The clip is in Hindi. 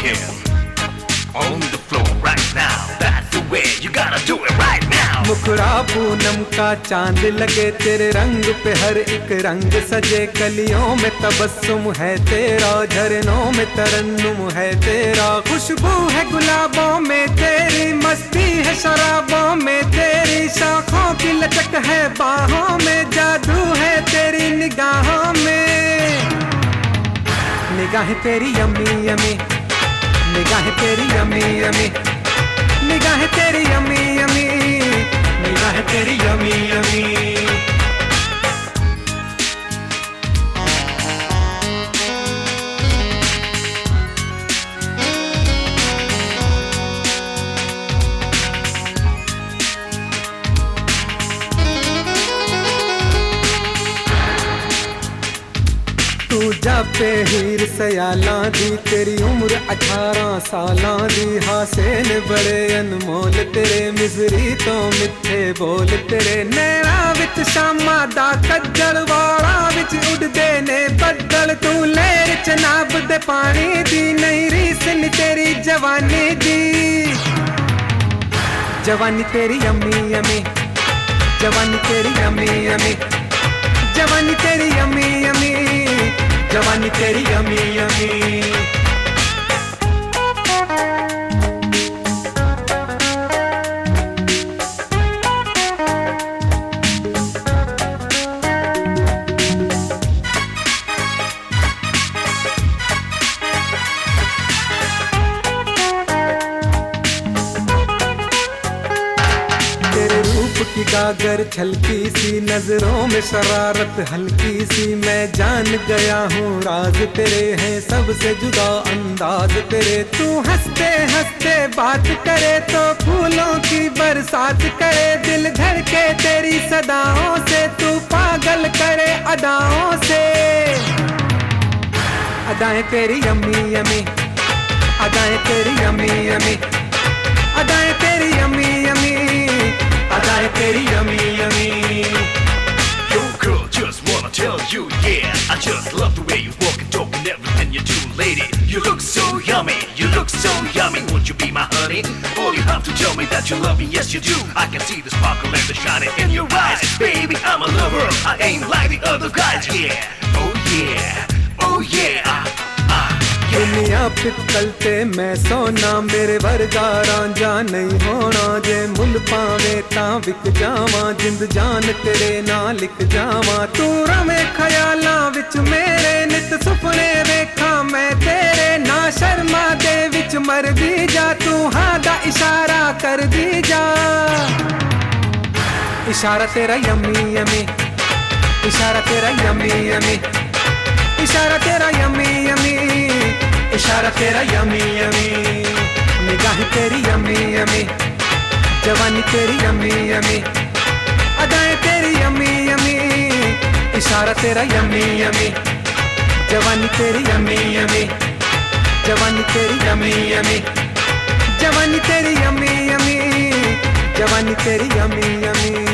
rocking on the floor right now. That's the way you gotta do it right now. मुखड़ा पूनम का चांद लगे तेरे रंग पे, हर एक रंग सजे कलियों में तबस्सुम है तेरा, झरनों में तरन्नुम है तेरा, खुशबू है गुलाबों में तेरी, मस्ती है शराबों में तेरी, शाखों की लचक है बाहों में, जादू है तेरी निगाहों में। निगाहें तेरी यमी यमी, निगाहें तेरी यमी यमी, निगाहें तेरी यमी यमी, निगाहें तेरी यमी यमी। तू जापे हीर सयाला दी, तेरी उम्र 18 सालां दी, हासे ने बड़े अनमोल तेरे, मिजरी तो मिठे बोल तेरे, नैना विच शामा दा कज्जल, वाला विच उड़दे ने बदल, तू लहर च नाब दे पानी दी, नहीं रीस नी तेरी जवानी दी। जवानी तेरी यमी यमी, जवानी तेरी यमी यमी, जवानी तेरी यमी यमी, जवानी तेरी यमी यमी। की गागर छलकी सी, नजरों में शरारत हल्की सी, मैं जान गया हूँ राज तेरे हैं, सबसे जुदा अंदाज तेरे, तू हंसते हंसते बात करे तो फूलों की बरसात करे, दिल धड़के तेरी सदाओं से, तू पागल करे अदाओं से। अदाएं तेरी यमी यमी, अदाएं तेरी यमी यमी, अदाएं तेरी यमी यमी, अदाएं तेरी yummy yummy. Yo girl, just wanna tell you, yeah, I just love the way you walk and talk and everything you do, lady. You look so yummy, you look so yummy. Won't you be my honey? All you have to tell me that you love me, yes you do. I can see the sparkle and the shining in your eyes, baby. I'm a lover, I ain't like the other guys, yeah. Oh yeah, oh yeah. दुनिया पित्तल ते मैं सोना, मेरे वर्गा रांझा नहीं होना, जे मुल पावे तां विक जावां, जिंद जान तेरे नाल लिख जावां, तू रवे ख्यालां विच मेरे, नित सुपने वेखां मैं तेरे, ना शर्मा दे विच मर दी जा, तू हां दा इशारा कर दी जा। इशारा तेरा यमी यमी, इशारा तेरा यमी यमी, इशारा तेरा यमी यमी, इशारा तेरा यमी यमी। निगाहें तेरी यमी यमी, जवानी तेरी यमी यमी, अदाएं तेरी यमी यमी, इशारा तेरा यमी यमी, जवानी तेरी यमी यमी, जवानी तेरी यमी यमी, जवानी तेरी यमी यमी, जवानी तेरी यमी यमी।